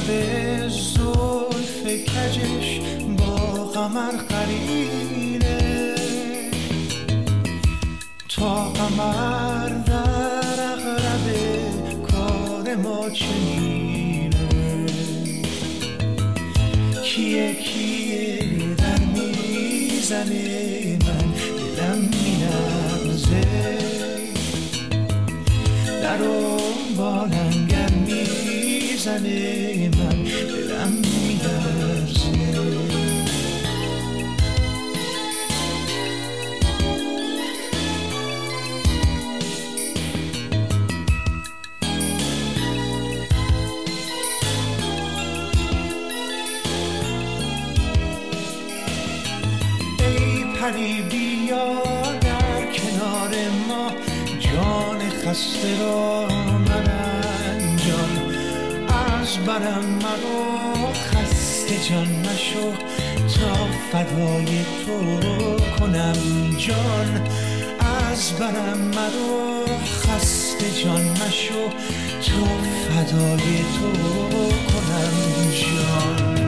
زلف کجش با قمر قرینه، تا قمر در عقرب کار ما چنینه. کیه کیه در میزنه من دلم میلرزه، در و بالنگر میزنه من دلم میلرزه. ای پری بیا در کنار ما، جان خسته را مرنجان. از برم مرو خسته جان مشو، تا فدای تو کنم جان. از برم مرو خسته جان مشو، تا فدای تو کنم جان.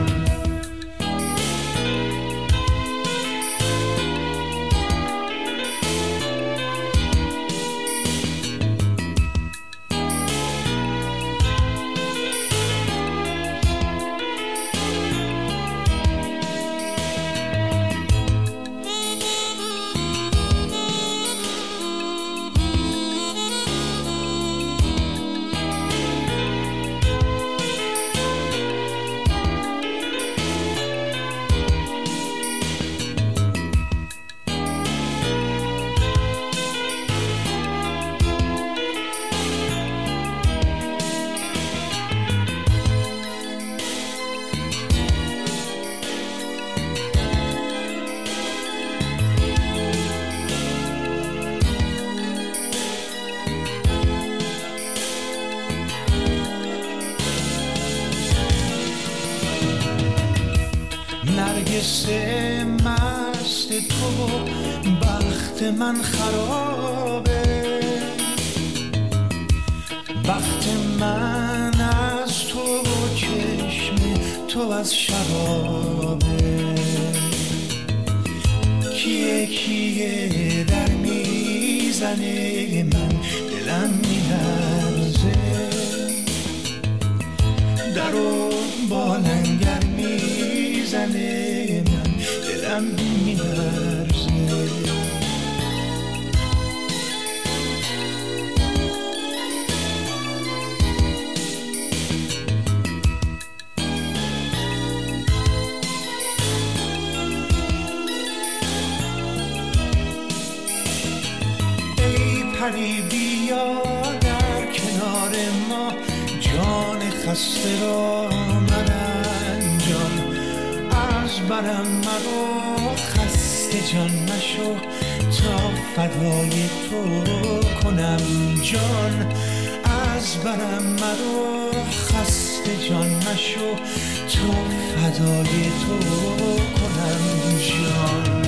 نرگس مست تو بخت من خرابه، بخت من از تو چشم تو از شرابه. کیه کیه در میزنه من دلم میلرزه، در و بالنگر میزنه من دلم میلرزه. ای پری بیا در کنار ما، جان خسته را مرنجان. از برم مرو خسته جان مشو، تا فدای تو کنم جان. از برم مرو خسته جان مشو، تا فدای تو کنم جان.